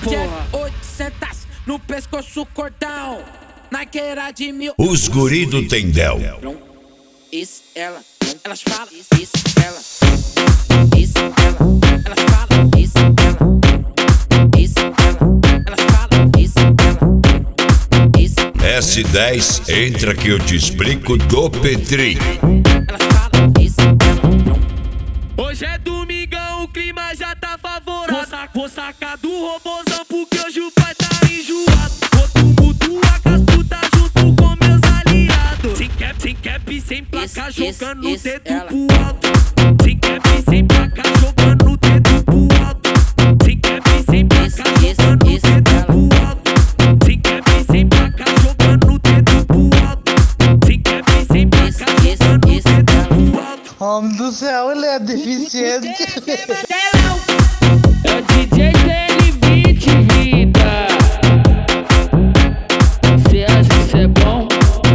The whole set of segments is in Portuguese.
porra. 800 no pescoço, cordão. Naqueira de 1000. Os guri do Tendel. Isso, ela. Elas falam isso, ela. Isso, ela. Elas falam isso, ela. Isso, ela. Elas falam isso, ela. Isso. S10, entra que eu te explico do Petri. Elas falam isso, ela. Hoje é domingão, o clima já tá favorável. Vou sacar do robozão porque hoje o pai tá enjoado. Vou tumultuar com as putas junto com meus aliados. Sem cap, sem placa, jogando o dedo pro alto. Sem cap, sem placa, jogando o dedo pro alto. Sem cap, sem placa, jogando o dedo pro alto. Sem cap, sem placa, jogando o dedo pro alto. Sem cap, sem placa, jogando o dedo pro alto. Homem do céu, ele é deficiente. É o DJ Beat, vida. Cê acha que cê é bom?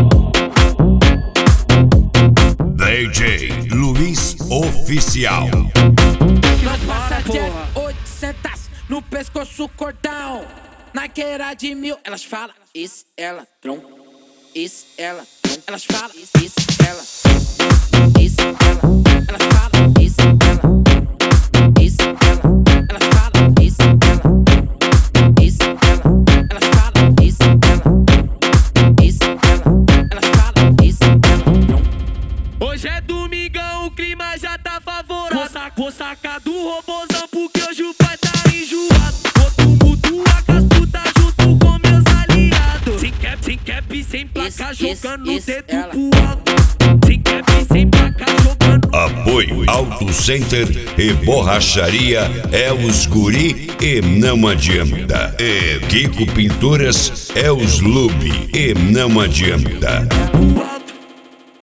DJ Luiz Oficial. Nós passa de 800 no pescoço, cordão. Naqueira de 1000. Elas falam isso, ela. Isso, ela. Elas falam isso, ela. Isso, ela. Elas falam isso, ela. Isso, ela. Elas falam isso, ela. Isso, ela. Elas falam isso, ela. Isso, ela. Elas falam isso, ela. Hoje é domingão, o clima já tá favorável. Vou sacar do robozão porque hoje o pai tá enjoado. Vou tumultuar com as putas junto com meus aliados. Sem cap, sem placa, jogando o dedo pro alto. Sem cap, sem placa, jogando. Apoio Auto Center e Borracharia é os guri e não adianta. E Kiko Pinturas é os Lube e não adianta. Pro alto.